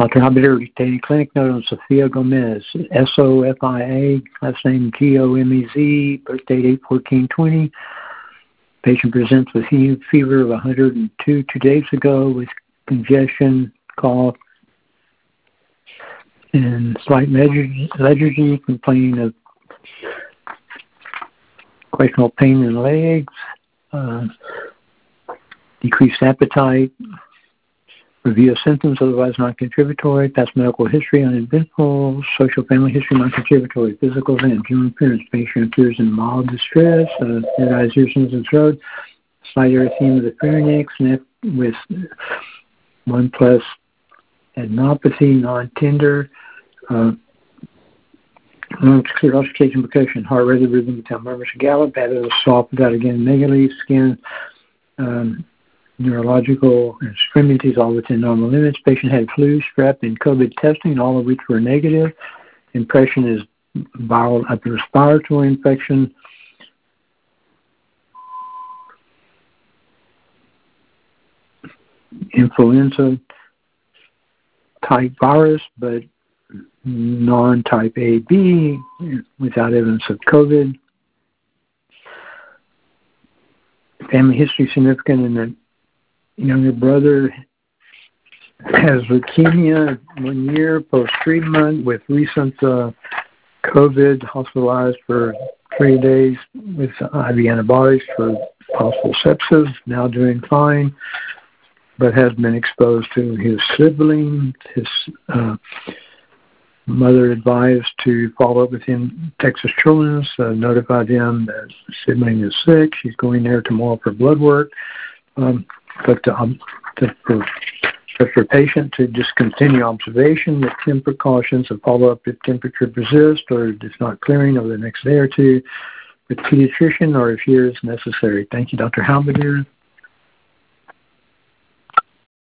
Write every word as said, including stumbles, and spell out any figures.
Doctor Habider retained clinic note on Sofia Gomez, S O F I A, last name G O M E Z, birth date eight fourteen twenty. Patient presents with fever of one hundred two two days ago with congestion, cough, and slight lethargy, complaining of questionable pain in the legs, uh, decreased appetite, review of symptoms otherwise non-contributory, past medical history uneventful, social family history non-contributory, physical event, general appearance, patient appears in mild distress, uh, standardized earthings and throat, slight erythema of the pharynx, neck with one plus adenopathy, non-tender, uh, clear auscultation percussion, heart rate, rhythm, without murmurs and gallop, habit of soft without again megaly, skin, um, neurological extremities all within normal limits. Patient had flu, strep, and COVID testing, all of which were negative. Impression is viral upper respiratory infection. Influenza type virus, but non-type A B without evidence of COVID. Family history significant in the younger brother has leukemia one year post-treatment with recent uh, COVID, hospitalized for three days with I V antibiotics for possible sepsis, now doing fine, but has been exposed to his sibling. His uh, mother advised to follow up with him, Texas Children's, uh, notified him that his sibling is sick. She's going there tomorrow for blood work. Um, but um, to, for, for patient to discontinue observation with ten precautions and follow up if temperature persists or it's not clearing over the next day or two with pediatrician or if here is necessary. Thank you, Doctor Halberdier.